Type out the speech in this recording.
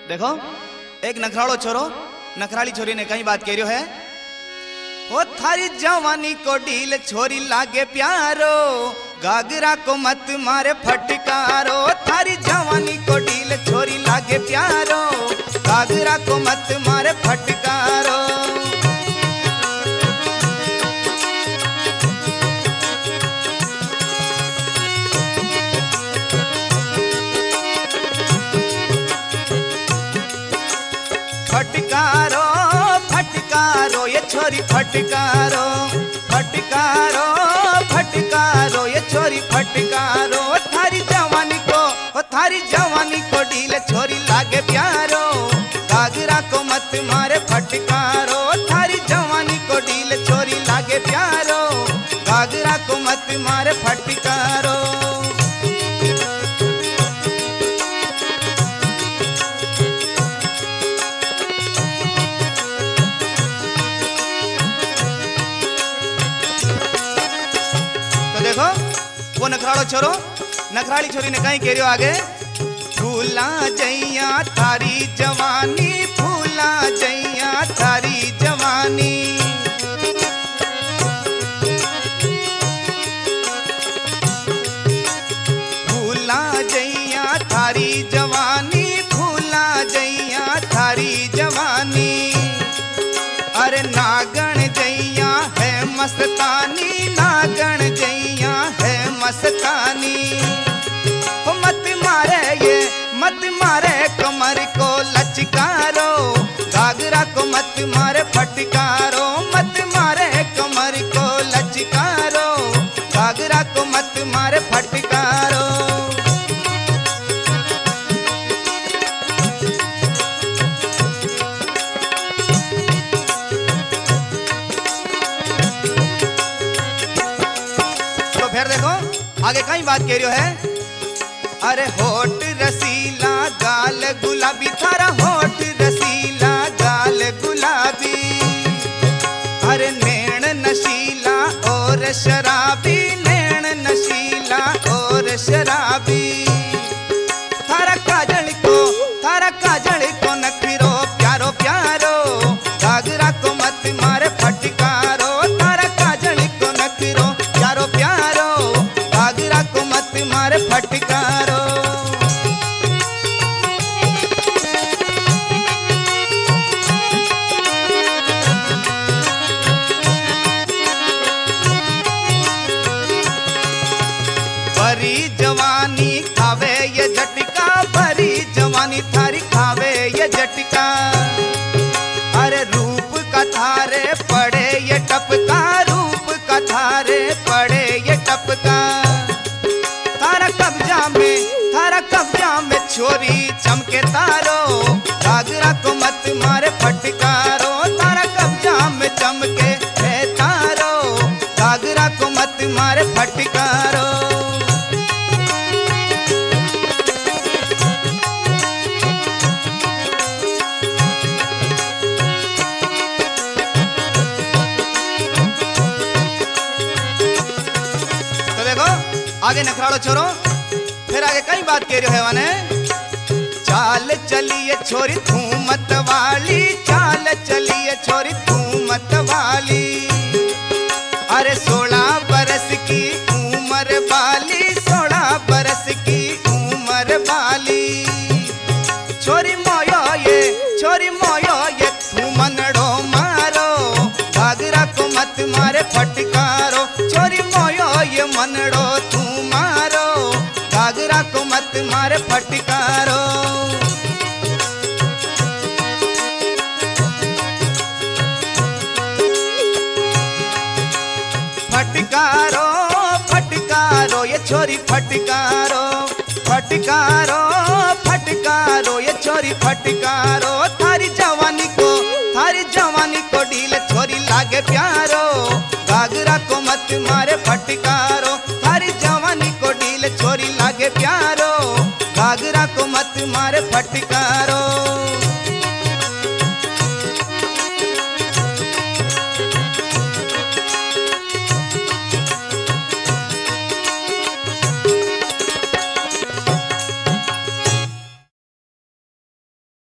देखो एक नखराड़ो छोरो नखराली छोरी ने कई बात कह रही है। ओ थारी जवानी को डील छोरी लागे प्यारो, गागरा को मत मारे फटकारो। थारी जवानी को डील छोरी लागे प्यारो, गागरा को मत मारे फटकारो। फटकारो फटकारो ये छोरी फटकारो, फटकारो फटकारो ये छोरी फटकारो। थारी जवानी को डील छोरी लागे प्यारो, गागरा को मत मारे फटकारो। थारी जवानी को डील छोरी लागे प्यारो, गागरा को मत मारे फटकारो। देखो वो नखराड़ो छोरो नखराली छोरी ने कहीं कह रही हो आगे। फूला जैया थारी जवानी, फूला जैया थारी जवानी। फूला जैया थारी जवानी, फूला जैया थारी जवानी। अरे नागण जैया है मस्तानी, नागण जैया है मस्तानी। मत मारे कमर को लचकारो, गागरा को मत मारे फटकारो। मत मारे कमर को लचकारो, गागरा को मत मारे फटकारो। तो फिर देखो आगे कई बात कह रही है। अरे होठ रसीला गाल गुलाबी, थारा होठ रसीला गाल गुलाबी। अरे नैन नशीला और शराबी, नैन नशीला और शराबी। थारा काजल को नखरो प्यारो प्यारो, गागरा को मत मारे फटकारो। थारा काजल को नखरो प्यारो प्यारो, गागरा को मत मारे फटकारो। भरी जवानी खावे ये झटका, भरी जवानी थारी खावे ये झटका। अरे रूप का थारे पड़े ये टपका, रूप का थारे पड़े ये टपका। थारा कब्जा में छोरी चमके तारो, गागरा को मत मारे फटकारो। थारा कब्जा में चमके है तारो, गागरा को मत मारे फटकारो। तो देखो आगे नखराड़ो छोरो फिर आगे कई बात कह रहे हो माने। चाल चलिए छोरी तू मत वाली, चाल चलिए छोरी तू मत वाली। अरे 16 बरस की उम्र वाली, 16 बरस की उम्र वाली। छोरी मोयो ये तू मनड़ो मारो, गागरा को मत मारे फटकारो। छोरी मोयो ये मनड़ो तू मारो, गागरा को मत मारे फटकारो। फटकारो फटकारो ये छोरी फटकारो, फटकारो फटकारो ये छोरी फटकारो। थारी जवानी को डील छोरी लागे प्यारो, गागरा को मत मारे फटकारो। थारी जवानी को डील छोरी लागे प्यारो, गागरा को मत मारे फटकारो।